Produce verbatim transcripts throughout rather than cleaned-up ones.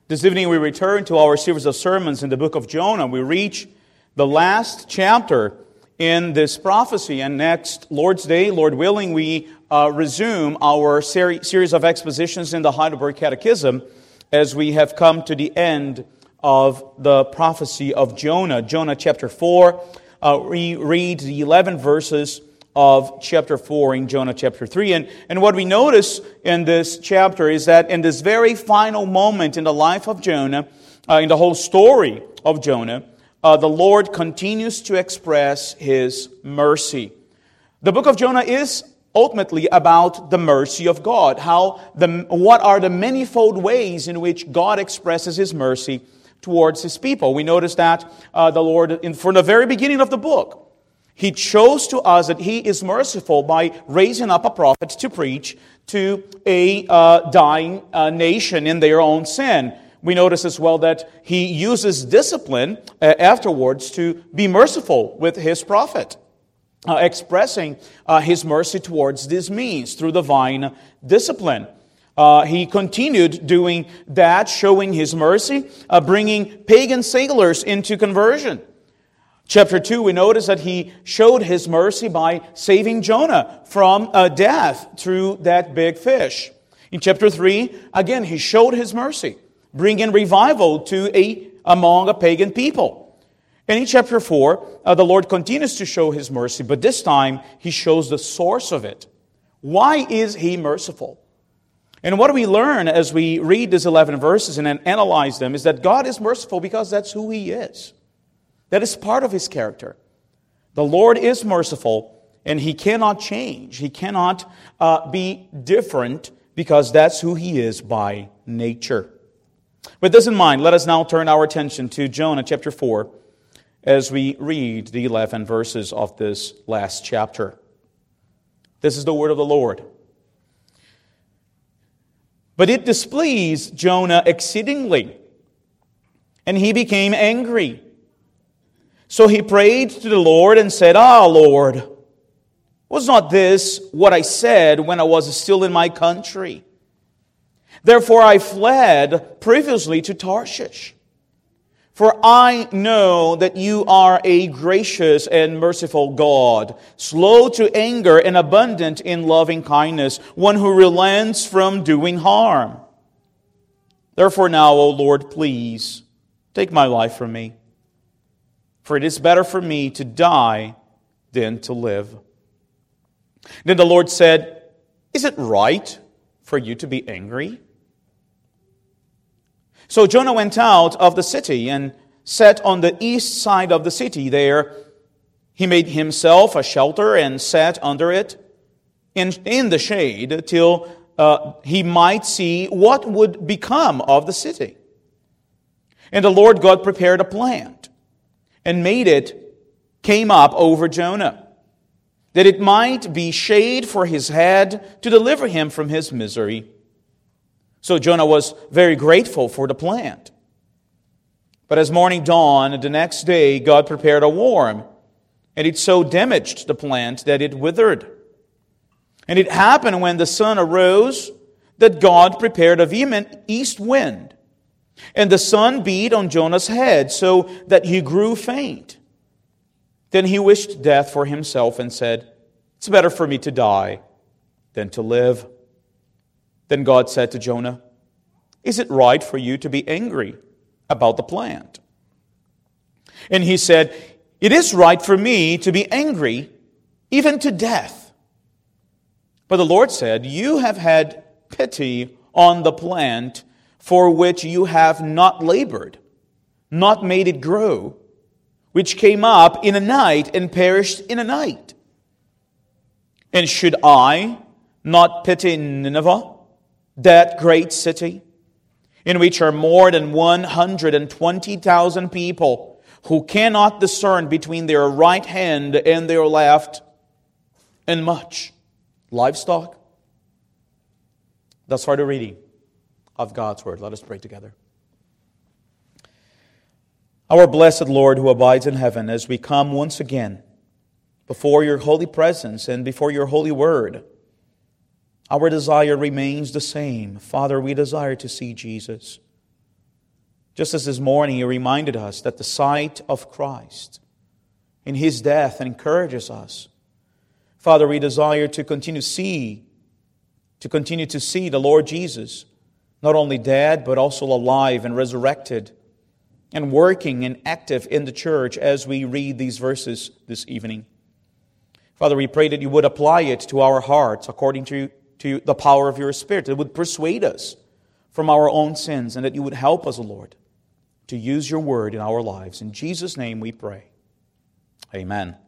This evening we return to our series of sermons in the book of Jonah. We reach the last chapter in this prophecy, and next Lord's Day, Lord willing, we uh, resume our seri- series of expositions in the Heidelberg Catechism as we have come to the end of the prophecy of Jonah. Jonah chapter four, uh, we read the eleven verses of chapter four in Jonah chapter three. And, and what we notice in this chapter is that in this very final moment in the life of Jonah, uh, in the whole story of Jonah, uh, the Lord continues to express His mercy. The book of Jonah is ultimately about the mercy of God. How the what are the manifold ways in which God expresses His mercy towards His people? We notice that uh, the Lord, in, from the very beginning of the book, He shows to us that He is merciful by raising up a prophet to preach to a uh, dying uh, nation in their own sin. We notice as well that He uses discipline uh, afterwards to be merciful with His prophet, uh, expressing uh, His mercy towards these means through divine discipline. Uh, he continued doing that, showing His mercy, uh, bringing pagan sailors into conversion. Chapter two, we notice that He showed His mercy by saving Jonah from uh, death through that big fish. In chapter three, again, He showed His mercy, bringing revival to a among a pagan people. And in chapter four, uh, the Lord continues to show His mercy, but this time He shows the source of it. Why is He merciful? And what we learn as we read these eleven verses and then analyze them is that God is merciful because that's who He is. That is part of His character. The Lord is merciful, and He cannot change. He cannot uh, be different because that's who He is by nature. With this in mind, let us now turn our attention to Jonah chapter four as we read the eleven verses of this last chapter. This is the word of the Lord. But it displeased Jonah exceedingly, and he became angry. So he prayed to the Lord and said, Ah, Lord, was not this what I said when I was still in my country? Therefore I fled previously to Tarshish. For I know that you are a gracious and merciful God, slow to anger and abundant in loving kindness, one who relents from doing harm. Therefore now, O Lord, please take my life from me. For it is better for me to die than to live. Then the Lord said, Is it right for you to be angry? So Jonah went out of the city and sat on the east side of the city. There he made himself a shelter and sat under it in, in the shade till uh, he might see what would become of the city. And the Lord God prepared a plant and made it, came up over Jonah, that it might be shade for his head to deliver him from his misery. So Jonah was very grateful for the plant. But as morning dawned, the next day God prepared a worm, and it so damaged the plant that it withered. And it happened when the sun arose that God prepared a vehement east wind, and the sun beat on Jonah's head so that he grew faint. Then he wished death for himself and said, It's better for me to die than to live. Then God said to Jonah, Is it right for you to be angry about the plant? And he said, It is right for me to be angry, even to death. But the Lord said, You have had pity on the plant for which you have not labored, not made it grow, which came up in a night and perished in a night. And should I not pity Nineveh, that great city, in which are more than one hundred twenty thousand people who cannot discern between their right hand and their left, and much livestock? Thus far the reading of God's Word. Let us pray together. Our blessed Lord who abides in heaven, as we come once again before your holy presence and before your holy word, our desire remains the same. Father, we desire to see Jesus. Just as this morning He reminded us that the sight of Christ in His death encourages us. Father, we desire to continue to see, to continue to see the Lord Jesus, not only dead, but also alive and resurrected, and working and active in the church as we read these verses this evening. Father, we pray that You would apply it to our hearts according to, to the power of Your Spirit. That it would persuade us from our own sins, and that You would help us, O Lord, to use Your word in our lives. In Jesus' name we pray. Amen.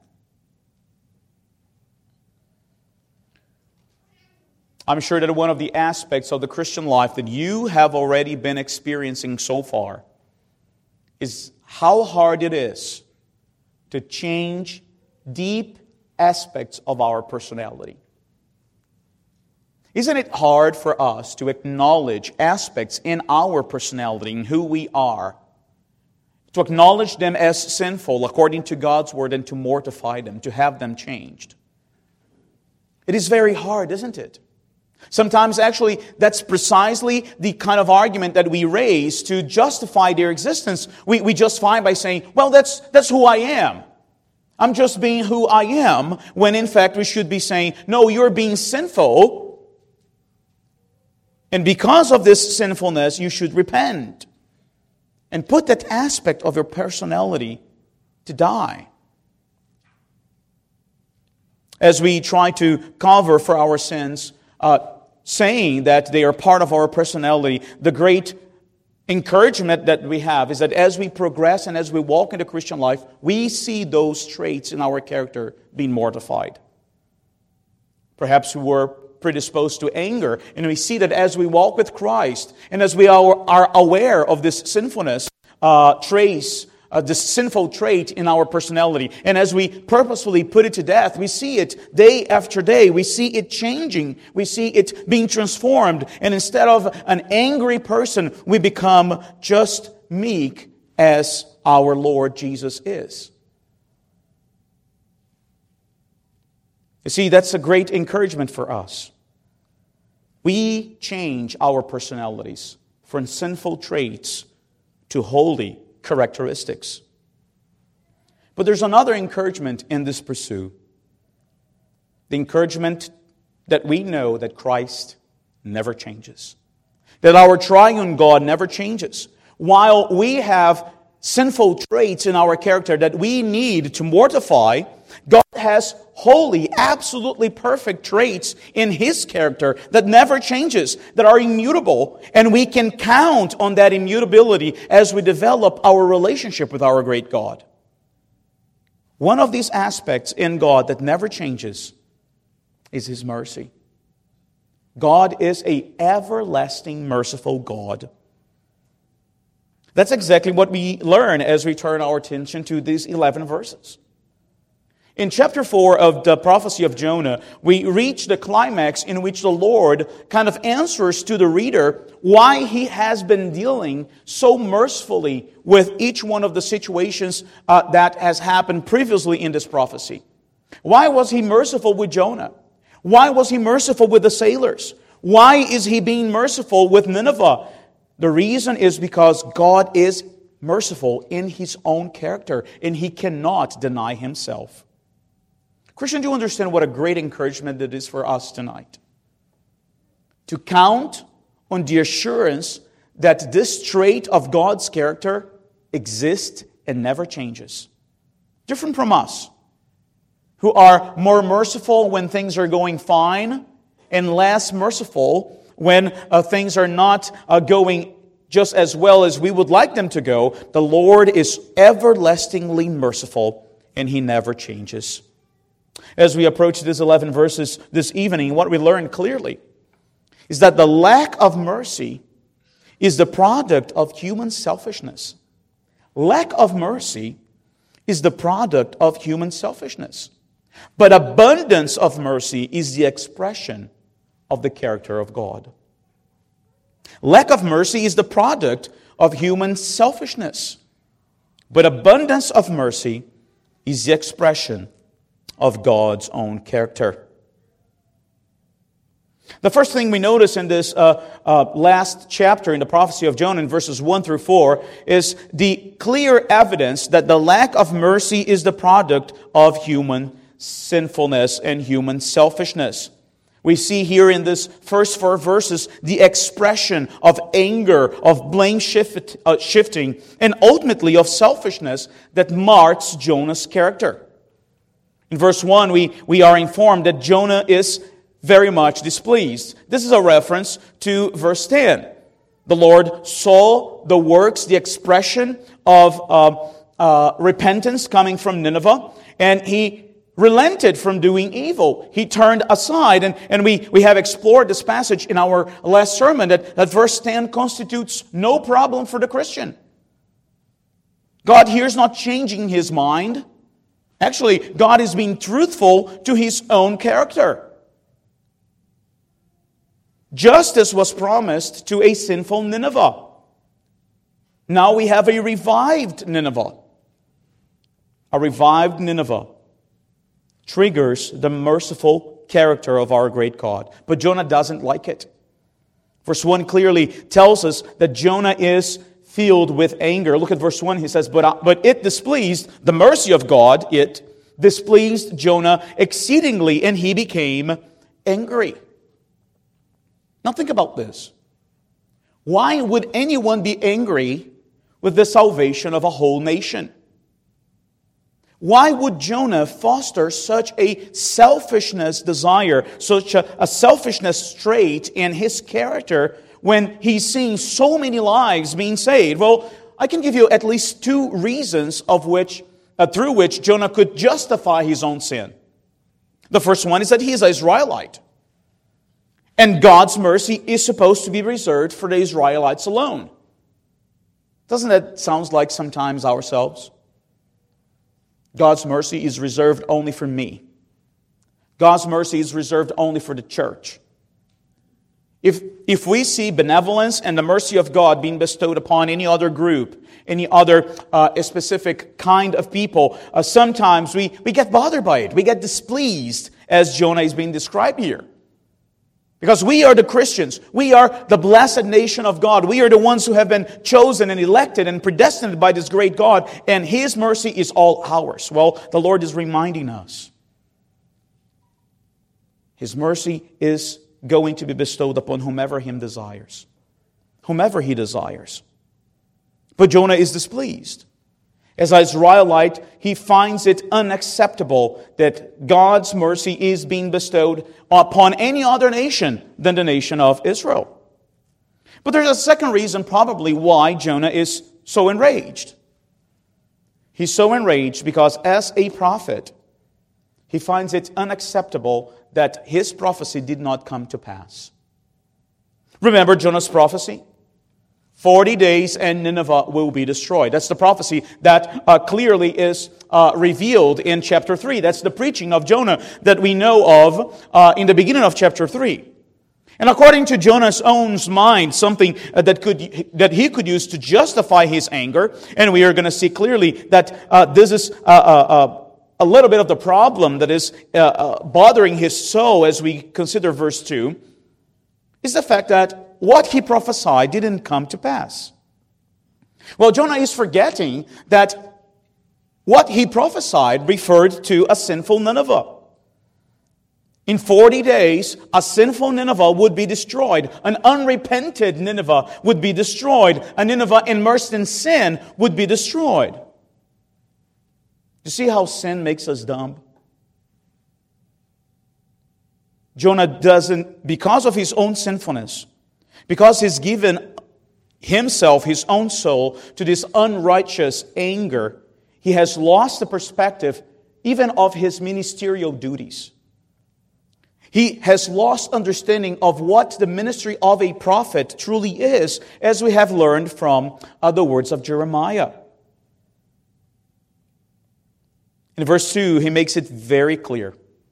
I'm sure that one of the aspects of the Christian life that you have already been experiencing so far is how hard it is to change deep aspects of our personality. Isn't it hard for us to acknowledge aspects in our personality, in who we are, to acknowledge them as sinful according to God's Word and to mortify them, to have them changed? It is very hard, isn't it? Sometimes, actually, that's precisely the kind of argument that we raise to justify their existence. We, we justify by saying, well, that's, that's who I am. I'm just being who I am, when in fact we should be saying, no, you're being sinful. And because of this sinfulness, you should repent and put that aspect of your personality to die. As we try to cover for our sins, uh, saying that they are part of our personality, the great encouragement that we have is that as we progress and as we walk into Christian life, we see those traits in our character being mortified. Perhaps we were predisposed to anger, and we see that as we walk with Christ, and as we are, are aware of this sinfulness, uh, trace, uh, this sinful trait in our personality, and as we purposefully put it to death, we see it day after day. We see it changing. We see it being transformed. And instead of an angry person, we become just meek as our Lord Jesus is. You see, that's a great encouragement for us. We change our personalities from sinful traits to holy characteristics. But there's another encouragement in this pursuit. The encouragement that we know that Christ never changes. That our triune God never changes. While we have sinful traits in our character that we need to mortify, God has holy, absolutely perfect traits in His character that never changes, that are immutable, and we can count on that immutability as we develop our relationship with our great God. One of these aspects in God that never changes is His mercy. God is an everlasting, merciful God. That's exactly what we learn as we turn our attention to these eleven verses. In chapter four of the prophecy of Jonah, we reach the climax in which the Lord kind of answers to the reader why He has been dealing so mercifully with each one of the situations uh, that has happened previously in this prophecy. Why was He merciful with Jonah? Why was He merciful with the sailors? Why is He being merciful with Nineveh? The reason is because God is merciful in His own character, and He cannot deny Himself. Christian, do you understand what a great encouragement it is for us tonight? To count on the assurance that this trait of God's character exists and never changes. Different from us, who are more merciful when things are going fine and less merciful when uh, things are not uh, going just as well as we would like them to go. The Lord is everlastingly merciful, and He never changes. As we approach these eleven verses this evening, what we learn clearly is that the lack of mercy is the product of human selfishness. Lack of mercy is the product of human selfishness. But abundance of mercy is the expression of the character of God. Lack of mercy is the product of human selfishness. But abundance of mercy is the expression of God's own character. The first thing we notice in this uh, uh, last chapter in the prophecy of Jonah in verses one through four is the clear evidence that the lack of mercy is the product of human sinfulness and human selfishness. We see here in this first four verses the expression of anger, of blame shift, uh, shifting, and ultimately of selfishness that marks Jonah's character. In verse one, we, we are informed that Jonah is very much displeased. This is a reference to verse ten. The Lord saw the works, the expression of uh, uh, repentance coming from Nineveh, and He relented from doing evil. He turned aside. And, and we, we have explored this passage in our last sermon, that, that verse ten constitutes no problem for the Christian. God here is not changing His mind. Actually, God is being truthful to His own character. Justice was promised to a sinful Nineveh. Now we have a revived Nineveh. A revived Nineveh triggers the merciful character of our great God. But Jonah doesn't like it. Verse one clearly tells us that Jonah is filled with anger. Look at verse one. He says, but, uh, but it displeased the mercy of God. It displeased Jonah exceedingly, and he became angry. Now think about this. Why would anyone be angry with the salvation of a whole nation? Why would Jonah foster such a selfishness desire, such a, a selfishness trait in his character when he's seeing so many lives being saved? Well, I can give you at least two reasons of which, uh, through which Jonah could justify his own sin. The first one is that he is an Israelite. And God's mercy is supposed to be reserved for the Israelites alone. Doesn't that sound like sometimes ourselves? God's mercy is reserved only for me. God's mercy is reserved only for the church. If, if we see benevolence and the mercy of God being bestowed upon any other group, any other uh, specific kind of people, uh, sometimes we, we get bothered by it. We get displeased, as Jonah is being described here. Because we are the Christians. We are the blessed nation of God. We are the ones who have been chosen and elected and predestined by this great God. And His mercy is all ours. Well, the Lord is reminding us. His mercy is going to be bestowed upon whomever Him desires. Whomever He desires. But Jonah is displeased. As an Israelite, he finds it unacceptable that God's mercy is being bestowed upon any other nation than the nation of Israel. But there's a second reason probably why Jonah is so enraged. He's so enraged because as a prophet, he finds it unacceptable that his prophecy did not come to pass. Remember Jonah's prophecy? Forty days and Nineveh will be destroyed. That's the prophecy that uh, clearly is uh, revealed in chapter three. That's the preaching of Jonah that we know of uh, in the beginning of chapter three. And according to Jonah's own mind, something uh, that could that he could use to justify his anger, and we are going to see clearly that uh, this is uh, uh, uh, a little bit of the problem that is uh, uh, bothering his soul as we consider verse two, is the fact that what he prophesied didn't come to pass. Well, Jonah is forgetting that what he prophesied referred to a sinful Nineveh. In forty days, a sinful Nineveh would be destroyed. An unrepented Nineveh would be destroyed. A Nineveh immersed in sin would be destroyed. You see how sin makes us dumb? Jonah doesn't, because of his own sinfulness, because he's given himself, his own soul, to this unrighteous anger, he has lost the perspective even of his ministerial duties. He has lost understanding of what the ministry of a prophet truly is, as we have learned from uh, the words of Jeremiah. In verse two, he makes it very clear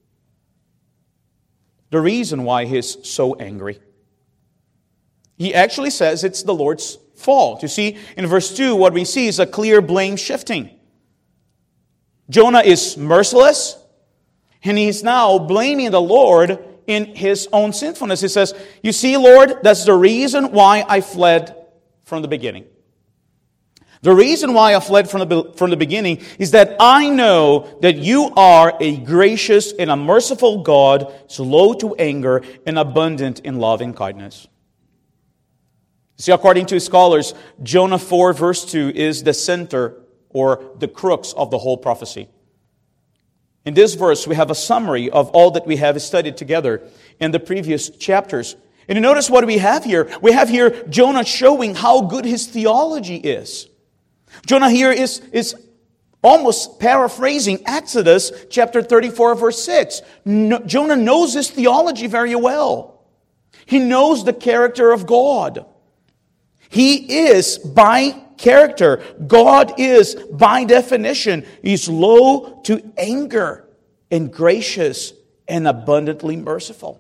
the reason why he's so angry. He actually says it's the Lord's fault. You see, in verse two, what we see is a clear blame shifting. Jonah is merciless, and he's now blaming the Lord in his own sinfulness. He says, you see, Lord, that's the reason why I fled from the beginning. The reason why I fled from the, from the beginning is that I know that you are a gracious and a merciful God, slow to anger and abundant in love and kindness. See, according to scholars, Jonah four verse two is the center or the crux of the whole prophecy. In this verse, we have a summary of all that we have studied together in the previous chapters. And you notice what we have here. We have here Jonah showing how good his theology is. Jonah here is, is almost paraphrasing Exodus chapter thirty-four, verse six. No, Jonah knows his theology very well. He knows the character of God. He is by character. God is, by definition, He's slow to anger and gracious and abundantly merciful.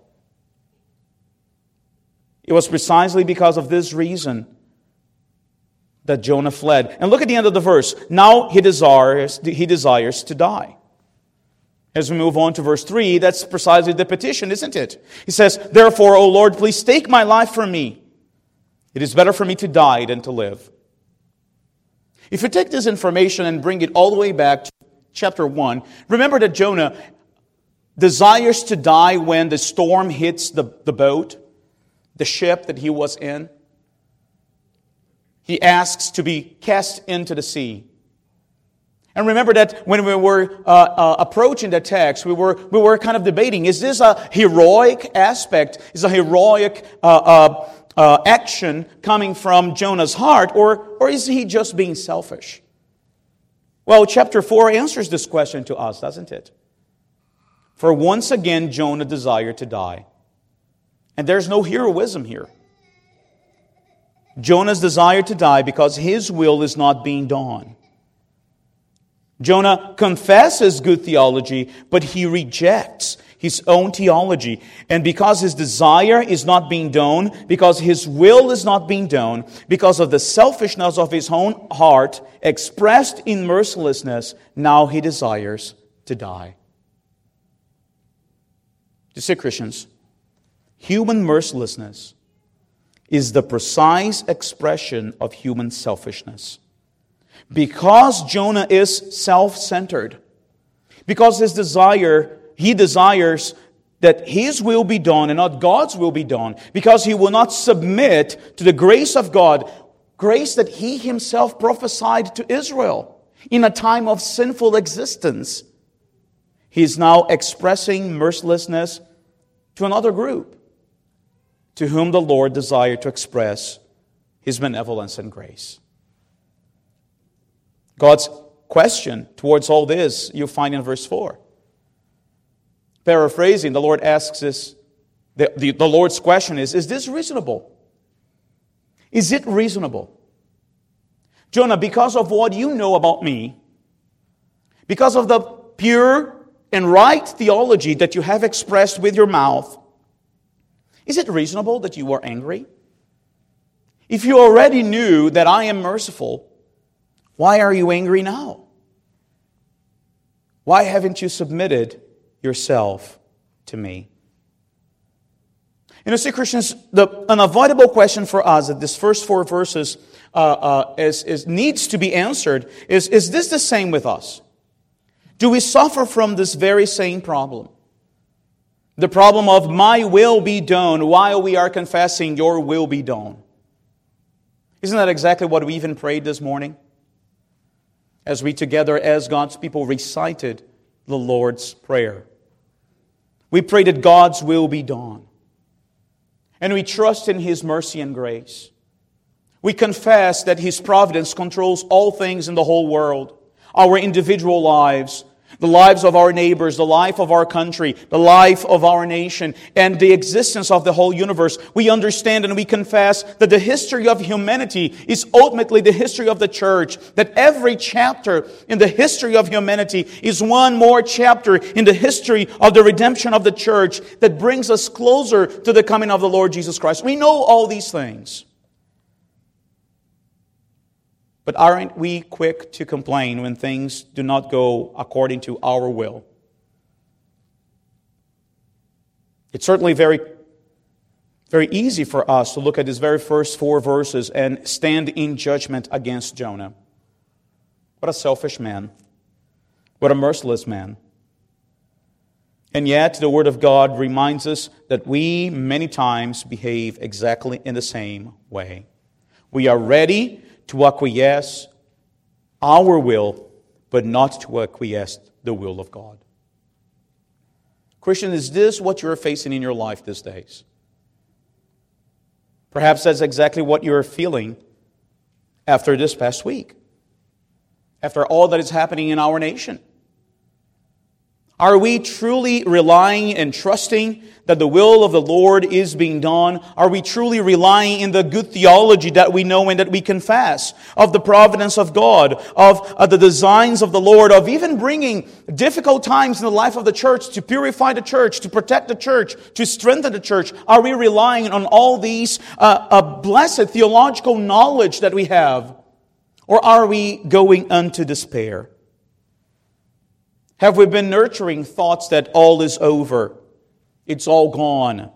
It was precisely because of this reason that Jonah fled. And look at the end of the verse. Now he desires, he desires to die. As we move on to verse three, that's precisely the petition, isn't it? He says, therefore, O Lord, please take my life from me. It is better for me to die than to live. If you take this information and bring it all the way back to chapter one, remember that Jonah desires to die when the storm hits the, the boat, the ship that he was in. He asks to be cast into the sea. And remember that when we were uh, uh, approaching the text, we were we were kind of debating, is this a heroic aspect? Is a heroic uh, uh, uh, action coming from Jonah's heart, or, or is he just being selfish? Well, chapter four answers this question to us, doesn't it? For once again, Jonah desired to die. And there's no heroism here. Jonah's desire to die because his will is not being done. Jonah confesses good theology, but he rejects his own theology. And because his desire is not being done, because his will is not being done, because of the selfishness of his own heart expressed in mercilessness, now he desires to die. You see, Christians, human mercilessness is the precise expression of human selfishness. Because Jonah is self-centered, because his desire, he desires that his will be done and not God's will be done, because he will not submit to the grace of God, grace that he himself prophesied to Israel in a time of sinful existence. He is now expressing mercilessness to another group, to whom the Lord desired to express His benevolence and grace. God's question towards all this you find in verse four. Paraphrasing, the Lord asks this, the, the, the Lord's question is, is this reasonable? Is it reasonable? Jonah, because of what you know about me, because of the pure and right theology that you have expressed with your mouth, is it reasonable that you are angry? If you already knew that I am merciful, why are you angry now? Why haven't you submitted yourself to me? You know, see, Christians, the unavoidable question for us that this first four verses uh, uh, is, is, needs to be answered is, is this the same with us? Do we suffer from this very same problem? The problem of my will be done while we are confessing your will be done. Isn't that exactly what we even prayed this morning? As we together as God's people recited the Lord's Prayer. We pray that God's will be done. And we trust in His mercy and grace. We confess that His providence controls all things in the whole world. Our individual lives, the lives of our neighbors, the life of our country, the life of our nation, and the existence of the whole universe. We understand and we confess that the history of humanity is ultimately the history of the church. That every chapter in the history of humanity is one more chapter in the history of the redemption of the church that brings us closer to the coming of the Lord Jesus Christ. We know all these things. But aren't we quick to complain when things do not go according to our will? It's certainly very, very easy for us to look at these very first four verses and stand in judgment against Jonah. What a selfish man. What a merciless man. And yet, the Word of God reminds us that we many times behave exactly in the same way. We are ready to acquiesce our will, but not to acquiesce the will of God. Christian, is this what you're facing in your life these days? Perhaps that's exactly what you're feeling after this past week, after all that is happening in our nation. Are we truly relying and trusting that the will of the Lord is being done? Are we truly relying in the good theology that we know and that we confess, of the providence of God, of uh, the designs of the Lord, of even bringing difficult times in the life of the church to purify the church, to protect the church, to strengthen the church? Are we relying on all these uh, uh, blessed theological knowledge that we have? Or are we going unto despair? Have we been nurturing thoughts that all is over? It's all gone.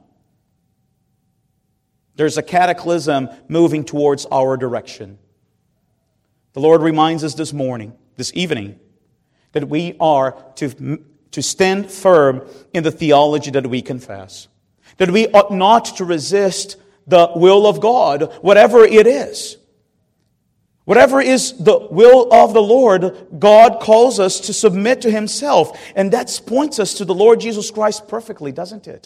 There's a cataclysm moving towards our direction. The Lord reminds us this morning, this evening, that we are to, to stand firm in the theology that we confess. That we ought not to resist the will of God, whatever it is. Whatever is the will of the Lord, God calls us to submit to Himself. And that points us to the Lord Jesus Christ perfectly, doesn't it?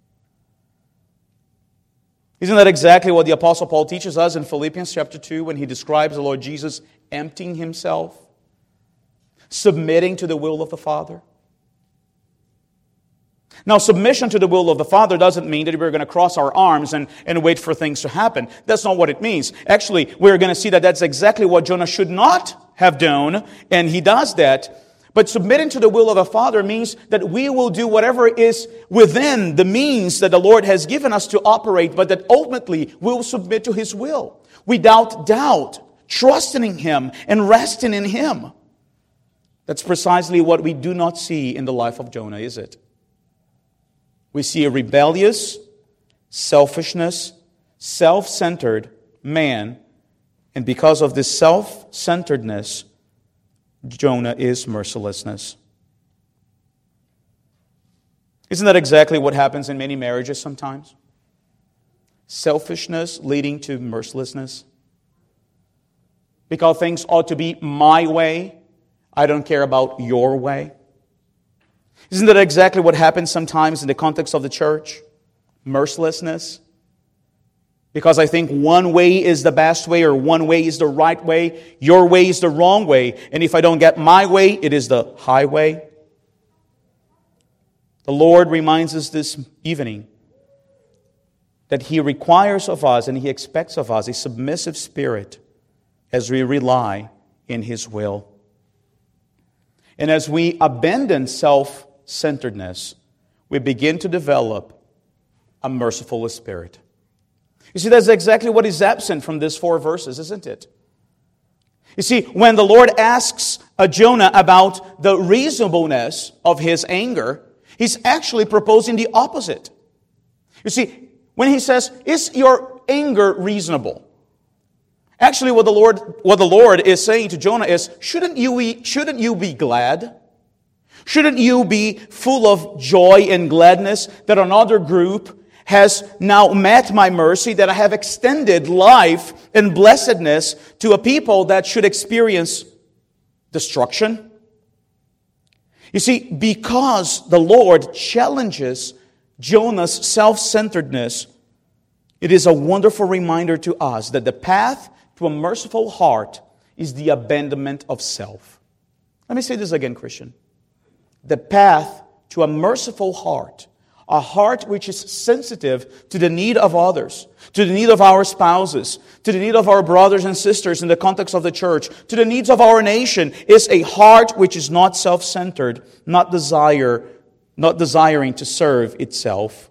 Isn't that exactly what the Apostle Paul teaches us in Philippians chapter two when he describes the Lord Jesus emptying Himself, submitting to the will of the Father? Now, submission to the will of the Father doesn't mean that we're going to cross our arms and, and wait for things to happen. That's not what it means. Actually, we're going to see that that's exactly what Jonah should not have done, and he does that. But submitting to the will of the Father means that we will do whatever is within the means that the Lord has given us to operate, but that ultimately we will submit to His will, without doubt, trusting in Him and resting in Him. That's precisely what we do not see in the life of Jonah, is it? We see a rebellious, selfishness, self-centered man. And because of this self-centeredness, Jonah is mercilessness. Isn't that exactly what happens in many marriages sometimes? Selfishness leading to mercilessness. Because things ought to be my way, I don't care about your way. Isn't that exactly what happens sometimes in the context of the church? Mercilessness. Because I think one way is the best way, or one way is the right way, your way is the wrong way, and if I don't get my way, it is the highway. The Lord reminds us this evening that He requires of us and He expects of us a submissive spirit as we rely in His will. And as we abandon self-centeredness, we begin to develop a merciful spirit. You see, that's exactly what is absent from these four verses, isn't it? You see, when the Lord asks uh, Jonah about the reasonableness of his anger, He's actually proposing the opposite. You see, when He says, "Is your anger reasonable?" Actually, what the Lord what the Lord is saying to Jonah is, shouldn't you be, shouldn't you be glad? Shouldn't you be full of joy and gladness that another group has now met my mercy, that I have extended life and blessedness to a people that should experience destruction? You see, because the Lord challenges Jonah's self-centeredness, it is a wonderful reminder to us that the path to a merciful heart is the abandonment of self. Let me say this again, Christian. The path to a merciful heart, a heart which is sensitive to the need of others, to the need of our spouses, to the need of our brothers and sisters in the context of the church, to the needs of our nation, is a heart which is not self-centered, not desire, not desiring to serve itself.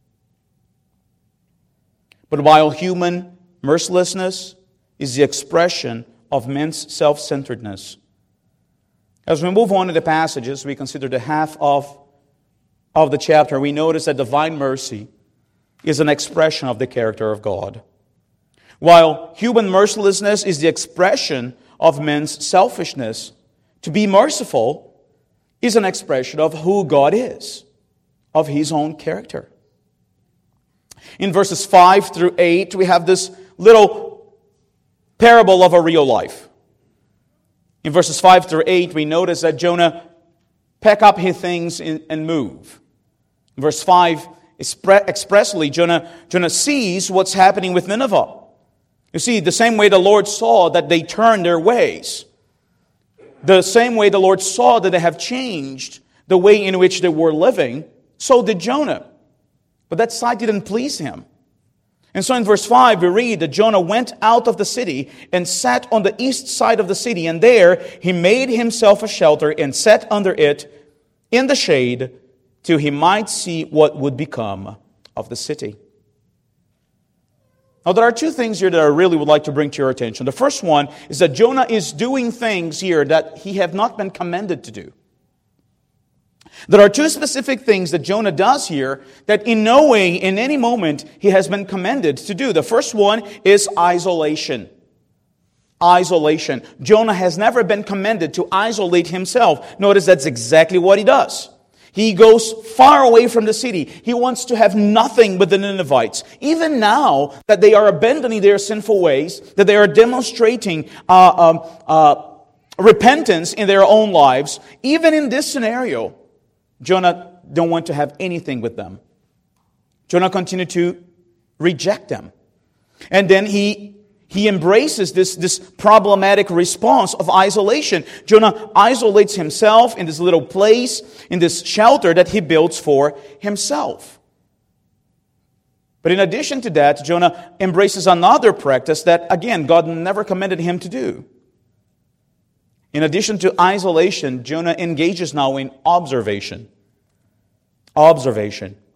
But while human mercilessness is the expression of men's self-centeredness, as we move on to the passages, we consider the half of of the chapter, we notice that divine mercy is an expression of the character of God. While human mercilessness is the expression of men's selfishness, to be merciful is an expression of who God is, of His own character. In verses five through eight, we have this little parable of a real life. In verses five through eight, we notice that Jonah pack up his things and move. In verse five, expressly, Jonah, Jonah sees what's happening with Nineveh. You see, the same way the Lord saw that they turned their ways, the same way the Lord saw that they have changed the way in which they were living, so did Jonah. But that sight didn't please him. And so in verse five, we read that Jonah went out of the city and sat on the east side of the city, and there he made himself a shelter and sat under it in the shade till he might see what would become of the city. Now, there are two things here that I really would like to bring to your attention. The first one is that Jonah is doing things here that he have not been commanded to do. There are two specific things that Jonah does here that in no way, in any moment, he has been commanded to do. The first one is isolation. Isolation. Jonah has never been commanded to isolate himself. Notice that's exactly what he does. He goes far away from the city. He wants to have nothing with the Ninevites. Even now that they are abandoning their sinful ways, that they are demonstrating uh, um, uh, repentance in their own lives, even in this scenario, Jonah don't want to have anything with them. Jonah continued to reject them. And then he he embraces this, this problematic response of isolation. Jonah isolates himself in this little place, in this shelter that he builds for himself. But in addition to that, Jonah embraces another practice that, again, God never commanded him to do. In addition to isolation, Jonah engages now in observation. Observation.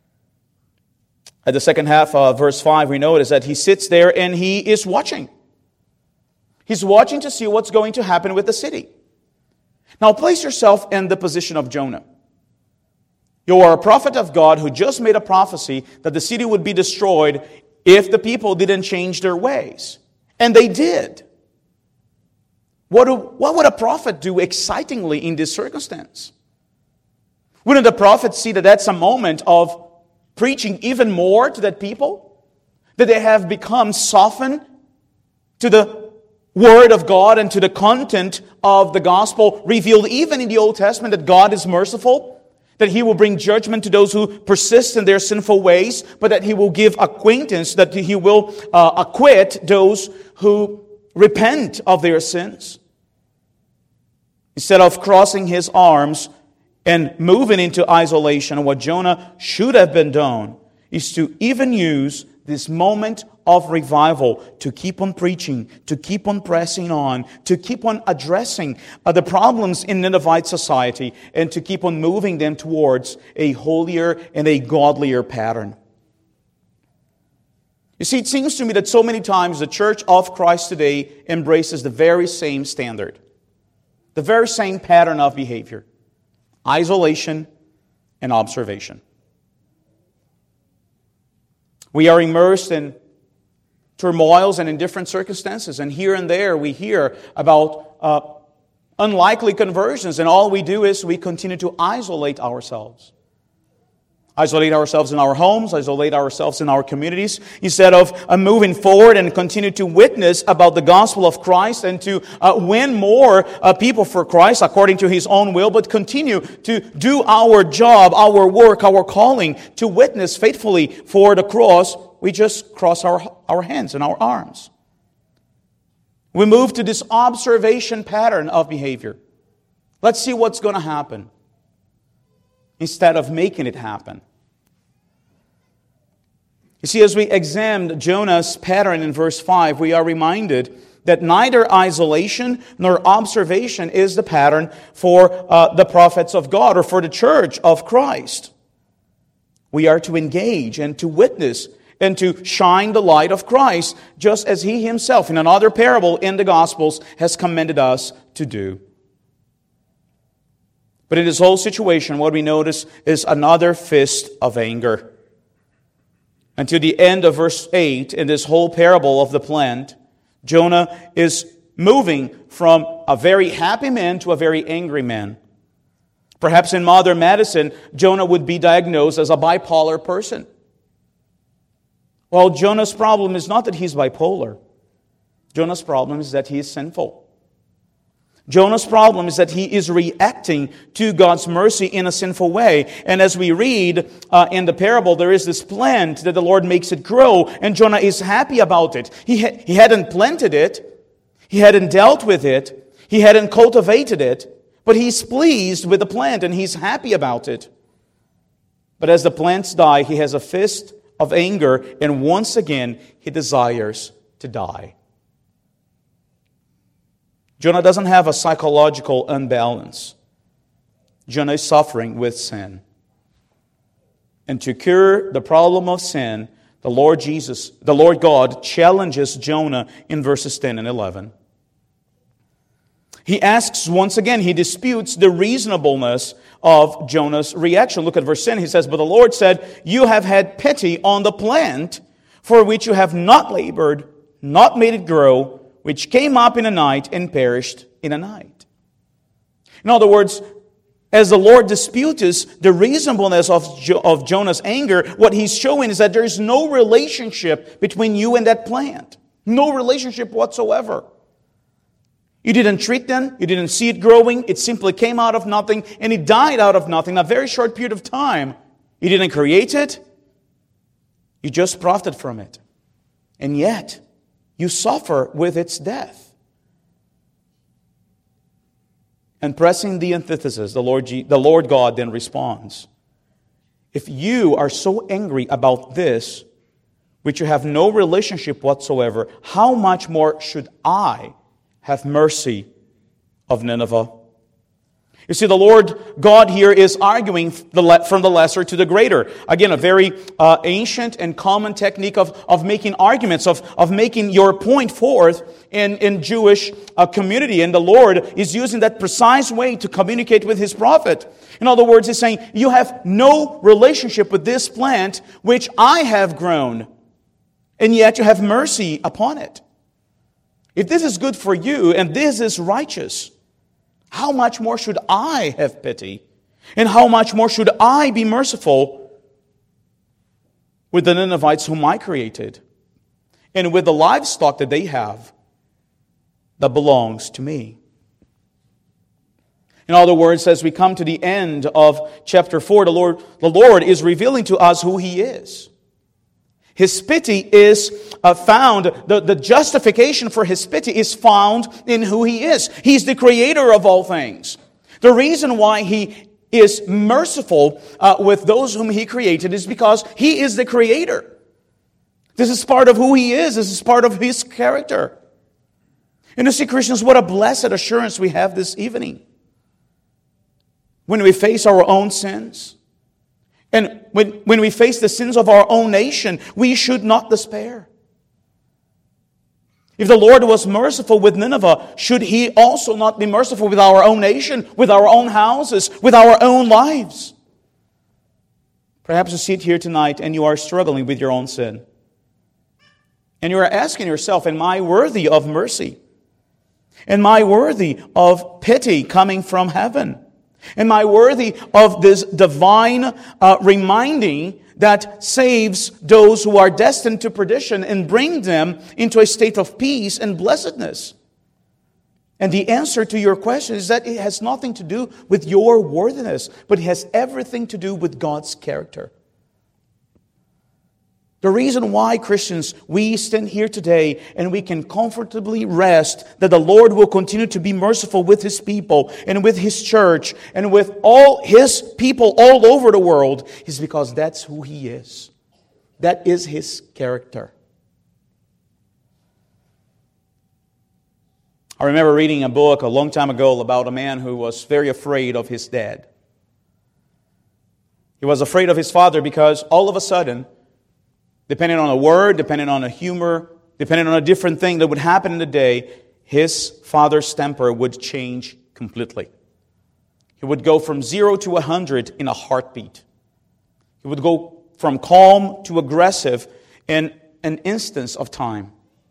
At the second half of verse five, we notice that he sits there and he is watching. He's watching to see what's going to happen with the city. Now place yourself in the position of Jonah. You are a prophet of God who just made a prophecy that the city would be destroyed if the people didn't change their ways. And they did. What, do, what would a prophet do excitingly in this circumstance? Wouldn't the prophet see that that's a moment of preaching even more to that people? That they have become softened to the Word of God and to the content of the gospel revealed even in the Old Testament, that God is merciful, that He will bring judgment to those who persist in their sinful ways, but that He will give acquaintance, that He will uh, acquit those who repent of their sins. Instead of crossing His arms and moving into isolation, what Jonah should have been done is to even use this moment of revival to keep on preaching, to keep on pressing on, to keep on addressing uh, the problems in Ninevite society, and to keep on moving them towards a holier and a godlier pattern. You see, it seems to me that so many times the Church of Christ today embraces the very same standard, the very same pattern of behavior. Isolation and observation. We are immersed in turmoils and in different circumstances, and here and there we hear about uh, unlikely conversions, and all we do is we continue to isolate ourselves. Isolate ourselves in our homes, isolate ourselves in our communities, instead of uh, moving forward and continue to witness about the gospel of Christ and to uh, win more uh, people for Christ according to His own will, but continue to do our job, our work, our calling, to witness faithfully for the cross. We just cross our, our hands and our arms. We move to this observation pattern of behavior. Let's see what's going to happen, instead of making it happen. You see, as we examined Jonah's pattern in verse five, we are reminded that neither isolation nor observation is the pattern for uh, the prophets of God or for the church of Christ. We are to engage and to witness and to shine the light of Christ, just as He Himself, in another parable in the Gospels, has commanded us to do. But in this whole situation, what we notice is another fist of anger. Until the end of verse eight, in this whole parable of the plant, Jonah is moving from a very happy man to a very angry man. Perhaps in modern medicine, Jonah would be diagnosed as a bipolar person. Well, Jonah's problem is not that he's bipolar. Jonah's problem is that he is sinful. Jonah's problem is that he is reacting to God's mercy in a sinful way. And as we read uh, in the parable, there is this plant that the Lord makes it grow, and Jonah is happy about it. He, ha- he hadn't planted it. He hadn't dealt with it. He hadn't cultivated it. But he's pleased with the plant, and he's happy about it. But as the plants die, he has a fist of anger, and once again, he desires to die. Jonah doesn't have a psychological unbalance. Jonah is suffering with sin. And to cure the problem of sin, the Lord Jesus, the Lord God challenges Jonah in verses ten and eleven. He asks once again, he disputes the reasonableness of Jonah's reaction. Look at verse ten. He says, "But the Lord said, you have had pity on the plant for which you have not labored, not made it grow, which came up in a night and perished in a night." In other words, as the Lord disputes the reasonableness of, jo- of Jonah's anger, what he's showing is that there is no relationship between you and that plant. No relationship whatsoever. You didn't treat them, you didn't see it growing, it simply came out of nothing, and it died out of nothing in a very short period of time. You didn't create it, you just profited from it. And yet, you suffer with its death. And pressing the antithesis, the Lord, G- the Lord God then responds, "If you are so angry about this, which you have no relationship whatsoever, how much more should I have mercy of Nineveh?" You see, the Lord God here is arguing from the lesser to the greater. Again, a very uh, ancient and common technique of, of making arguments, of, of making your point forth in, in Jewish uh, community. And the Lord is using that precise way to communicate with His prophet. In other words, He's saying, you have no relationship with this plant which I have grown, and yet you have mercy upon it. If this is good for you, and this is righteous, how much more should I have pity? And how much more should I be merciful with the Ninevites whom I created? And with the livestock that they have that belongs to me? In other words, as we come to the end of chapter four, the Lord, the Lord is revealing to us who He is. His pity is uh, found, the, the justification for His pity is found in who He is. He's the creator of all things. The reason why He is merciful uh, with those whom He created is because He is the creator. This is part of who He is. This is part of His character. And you see, Christians, what a blessed assurance we have this evening. When we face our own sins, and when, when we face the sins of our own nation, we should not despair. If the Lord was merciful with Nineveh, should He also not be merciful with our own nation, with our own houses, with our own lives? Perhaps you sit here tonight and you are struggling with your own sin. And you are asking yourself, am I worthy of mercy? Am I worthy of pity coming from heaven? Am I worthy of this divine uh, reminding that saves those who are destined to perdition and bring them into a state of peace and blessedness? And the answer to your question is that it has nothing to do with your worthiness, but it has everything to do with God's character. The reason why, Christians, we stand here today and we can comfortably rest that the Lord will continue to be merciful with His people and with His church and with all His people all over the world is because that's who He is. That is His character. I remember reading a book a long time ago about a man who was very afraid of his dad. He was afraid of his father because all of a sudden, depending on a word, depending on a humor, depending on a different thing that would happen in the day, his father's temper would change completely. He He would go from zero to a hundred in a heartbeat. He would go from calm to aggressive in an instance of time.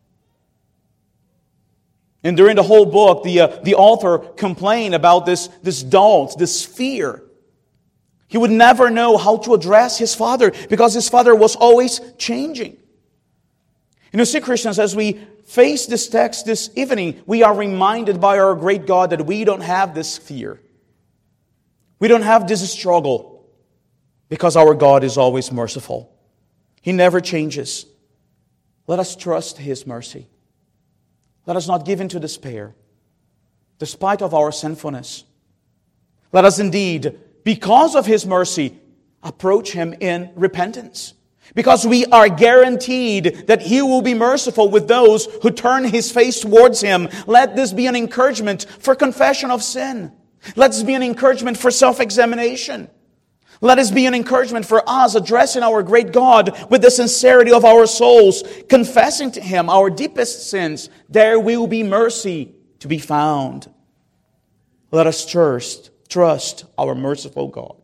And during the whole book, the, uh, the author complained about this, this doubt, this fear. He would never know how to address his Father because his Father was always changing. You know, see, Christians, as we face this text this evening, we are reminded by our great God that we don't have this fear. We don't have this struggle because our God is always merciful. He never changes. Let us trust His mercy. Let us not give in to despair, despite of our sinfulness. Let us indeed, because of His mercy, approach Him in repentance. Because we are guaranteed that He will be merciful with those who turn His face towards Him. Let this be an encouragement for confession of sin. Let this be an encouragement for self-examination. Let this be an encouragement for us addressing our great God with the sincerity of our souls, confessing to Him our deepest sins. There will be mercy to be found. Let us trust, trust our merciful God.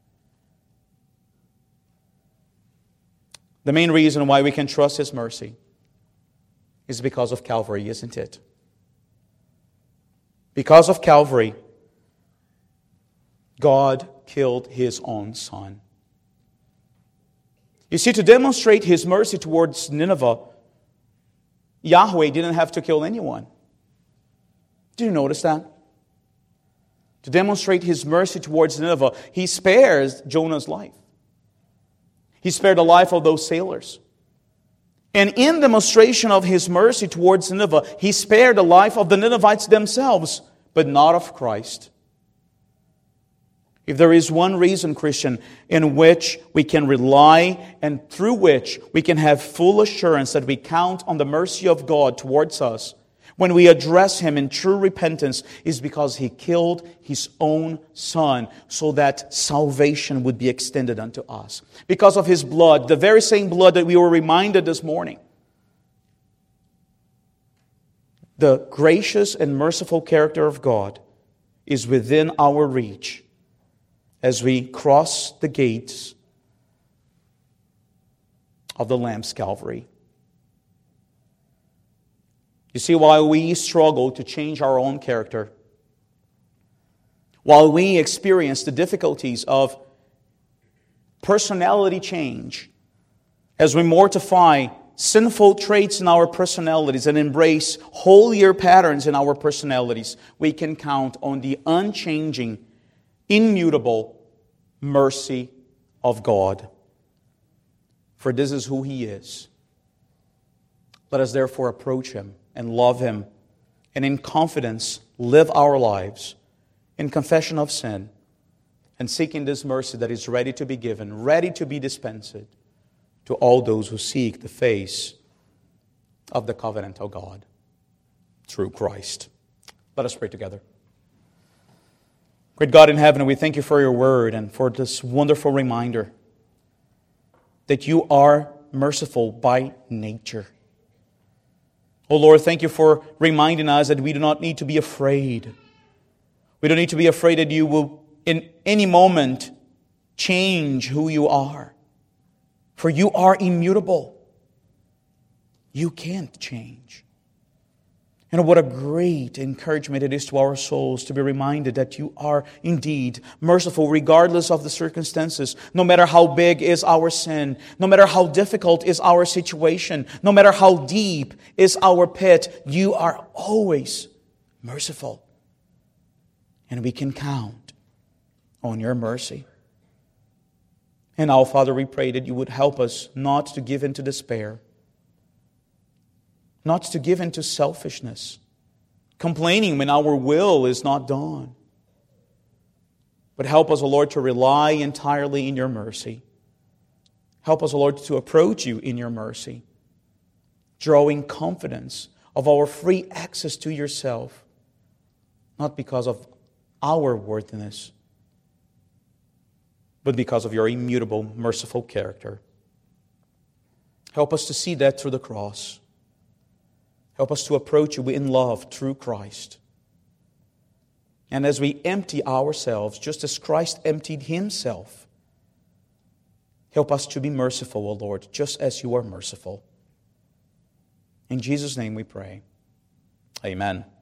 The main reason why we can trust His mercy is because of Calvary, isn't it? Because of Calvary, God killed His own Son. You see, to demonstrate His mercy towards Nineveh, Yahweh didn't have to kill anyone. Did you notice that? To demonstrate His mercy towards Nineveh, He spares Jonah's life. He spared the life of those sailors. And in demonstration of His mercy towards Nineveh, He spared the life of the Ninevites themselves, but not of Christ. If there is one reason, Christian, in which we can rely and through which we can have full assurance that we count on the mercy of God towards us when we address Him in true repentance, is because He killed His own Son so that salvation would be extended unto us. Because of His blood, the very same blood that we were reminded this morning. The gracious and merciful character of God is within our reach as we cross the gates of the Lamb's Calvary. You see, while we struggle to change our own character, while we experience the difficulties of personality change, as we mortify sinful traits in our personalities and embrace holier patterns in our personalities, we can count on the unchanging, immutable mercy of God. For this is who He is. Let us therefore approach Him and love Him, and in confidence live our lives in confession of sin and seeking this mercy that is ready to be given, ready to be dispensed to all those who seek the face of the covenantal God through Christ. Let us pray together. Great God in heaven, we thank You for Your word and for this wonderful reminder that You are merciful by nature. Oh Lord, thank You for reminding us that we do not need to be afraid. We don't need to be afraid that You will in any moment change who You are. For You are immutable. You can't change. And what a great encouragement it is to our souls to be reminded that You are indeed merciful regardless of the circumstances. No matter how big is our sin, no matter how difficult is our situation, no matter how deep is our pit, You are always merciful. And we can count on Your mercy. And now, Father, we pray that You would help us not to give in to despair, not to give in to selfishness, complaining when our will is not done. But help us, O Lord, to rely entirely in Your mercy. Help us, O Lord, to approach You in Your mercy, drawing confidence of our free access to Yourself, not because of our worthiness, but because of Your immutable, merciful character. Help us to see that through the cross. Help us to approach You in love through Christ. And as we empty ourselves, just as Christ emptied Himself, help us to be merciful, O Lord, just as You are merciful. In Jesus' name we pray. Amen.